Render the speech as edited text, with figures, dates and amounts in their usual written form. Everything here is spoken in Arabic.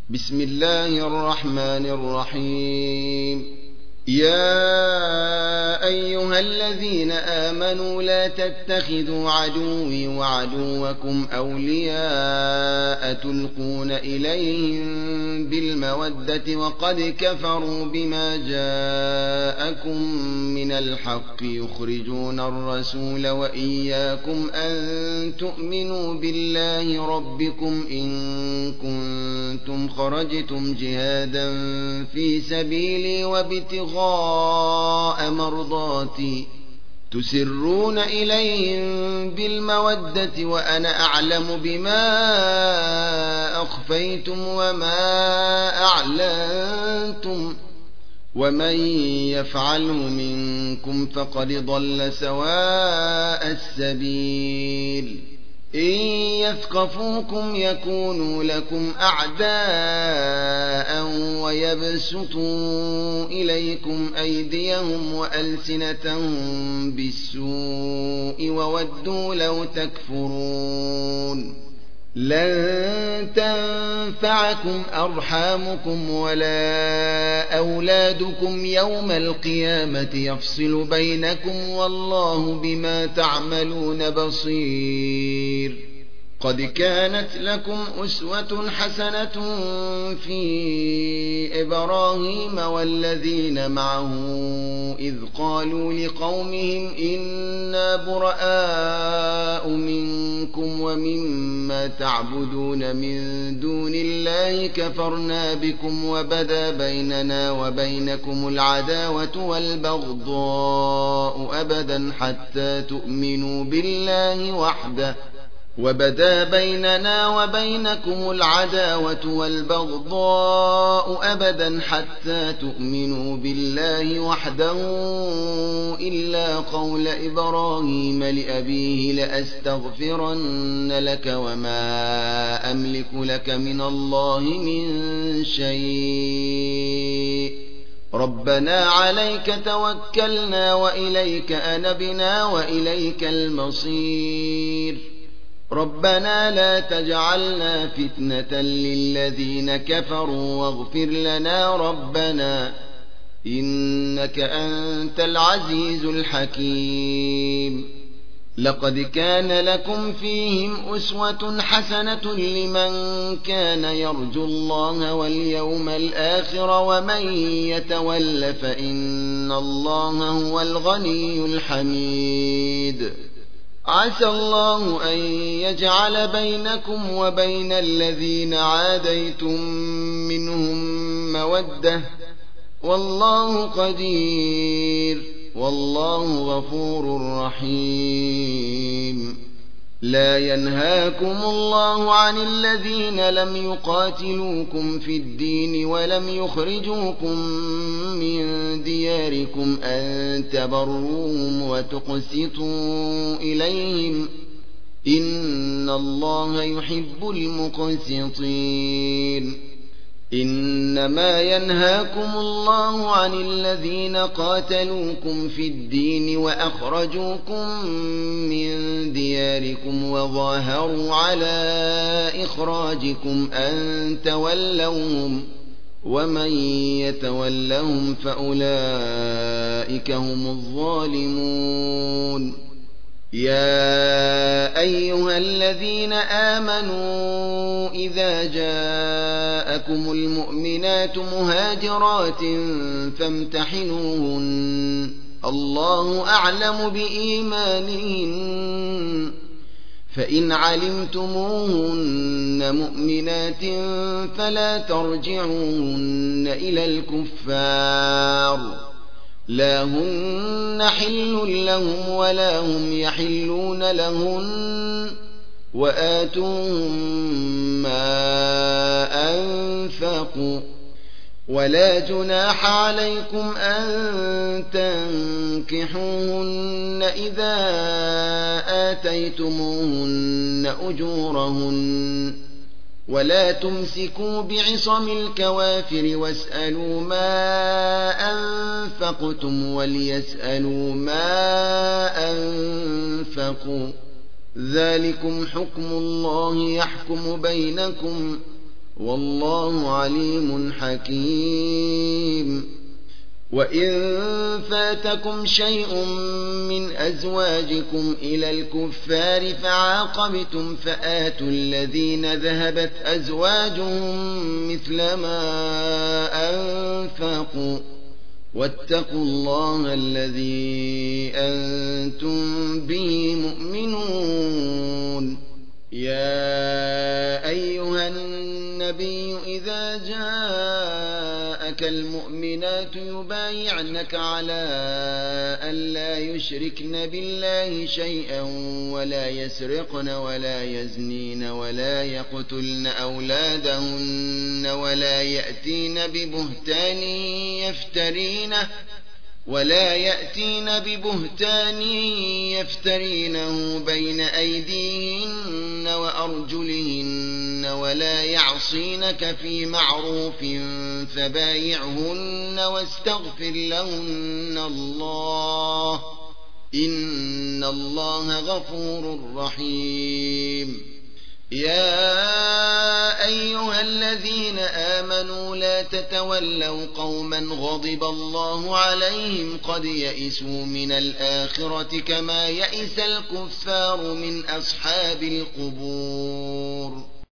بسم الله الرحمن الرحيم. يا أيها الذين آمنوا لا تتخذوا عدوي وعدوكم أولياء تلقون إليهم بالمودة وقد كفروا بما جاءكم من الحق يخرجون الرسول وإياكم أن تؤمنوا بالله ربكم إن كنتم خرجتم جهادا في سبيلي وابتغاء مرضاتي تسرون إليهم بالمودة وأنا أعلم بما أخفيتم وما أعلنتم ومن يفعله منكم فقد ضل سواء السبيل إن يثقفوكم يكونوا لكم أعداء ويبسطوا إليكم أيديهم وألسنتهم بالسوء وودوا لو تكفرون لن تنفعكم أرحامكم ولا أولادكم يوم القيامة يفصل بينكم والله بما تعملون بصير. قد كانت لكم أسوة حسنة في إبراهيم والذين معه إذ قالوا لقومهم إنا براء منكم ومما تعبدون من دون الله كفرنا بكم وبدا بيننا وبينكم العداوة والبغضاء أبدا حتى تؤمنوا بالله وحده وبدا بيننا وبينكم العداوة والبغضاء أبدا حتى تؤمنوا بالله وحده إلا قول إبراهيم لأبيه لأستغفرن لك وما أملك لك من الله من شيء ربنا عليك توكلنا وإليك أنبنا وإليك المصير ربنا لا تجعلنا فتنة للذين كفروا واغفر لنا ربنا إنك أنت العزيز الحكيم. لقد كان لكم فيهم أسوة حسنة لمن كان يرجو الله واليوم الآخر ومن يتول فإن الله هو الغني الحميد. عسى الله أن يجعل بينكم وبين الذين عاديتم منهم مودة والله قدير والله غفور رحيم. لا ينهاكم الله عن الذين لم يقاتلوكم في الدين ولم يخرجوكم من دياركم أن تبروهم وتقسطوا إليهم إن الله يحب المقسطين. إنما ينهاكم الله عن الذين قاتلوكم في الدين وأخرجوكم من دياركم وظاهروا على إخراجكم أن تولوهم ومن يتولهم فأولئك هم الظالمون. يا أيها الذين آمنوا إذا جاءكم المؤمنات مهاجرات فامتحنوهن الله أعلم بإيمانهن فإن علمتموهن مؤمنات فلا ترجعوهن إلى الكفار لا هن حل لهم ولا هم يحلون لهن وآتوهم ما أنفقوا ولا جناح عليكم أن تنكحوهن إذا آتيتموهن أجورهن ولا تمسكوا بعصم الكوافر واسألوا ما أنفقتم وليسألوا ما أنفقوا ذلكم حكم الله يحكم بينكم والله عليم حكيم. وإن فاتكم شيء من أزواجكم إلى الكفار فعاقبتم فآتوا الذين ذهبت أزواجهم مثل ما أنفقوا واتقوا الله الذي أنتم به مؤمنون. يا أيها النبي إذا جاءك المؤمنات يبايعنك على أن لا يشركن بالله شيئا ولا يسرقن ولا يزنين ولا يقتلن أولادهن ولا يأتين ببهتان يفترينه بين أيديهن وأرجلهن ولا يعصينك في معروف فبايعهن واستغفر لهن الله إن الله غفور رحيم. يا أيها الذين آمنوا لا تتولوا قوما غضب الله عليهم قد يئسوا من الآخرة كما يئس الكفار من أصحاب القبور.